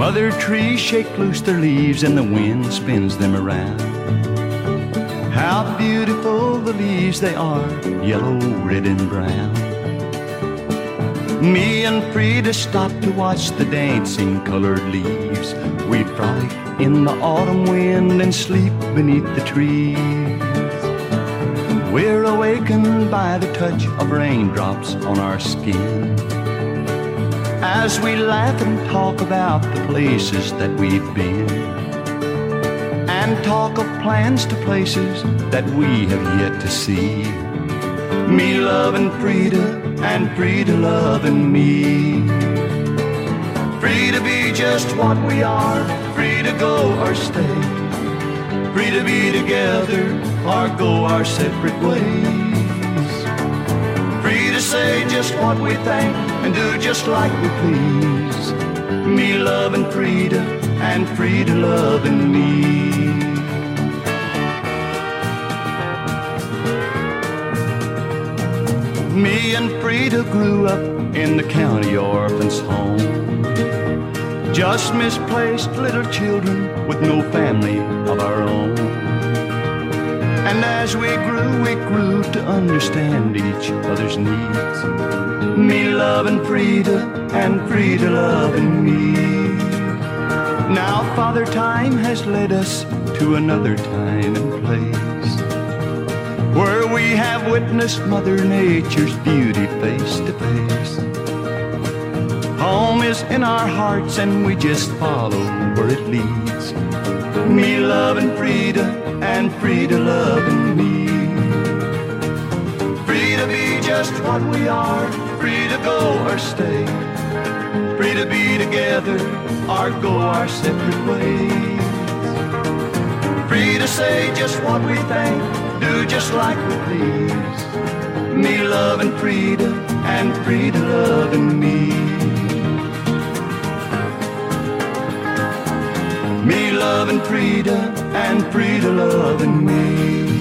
Mother trees shake loose their leaves and the wind spins them around. How beautiful the leaves they are, yellow, red, and brown. Me and Frida stop to watch the dancing colored leaves. We frolic in the autumn wind and sleep beneath the trees. We're awakened by the touch of raindrops on our skin, as we laugh and talk about the places that we've been, and talk of plans to places that we have yet to see. Me loving Frida and Frida loving me. Free to be just what we are, free to go or stay, free to be together or go our separate ways. Free to say just what we think and do just like we please. Me loving Frida and Frida loving me. Me and Frida grew up in the county orphan's home, just misplaced little children with no family of our own. And as we grew to understand each other's needs. Me loving Frida and Frida loving me. Now Father Time has led us to another time and place, where we have witnessed Mother Nature's beauty face to face. Home is in our hearts and we just follow where it leads. Me loving Frida and Frida loving me. Free to be just what we are, free to go or stay, free to be together or go our separate ways. Free to say just what we think, do just like we please. Me loving Frida and Frida loving me. Me loving Frida and Frida loving me.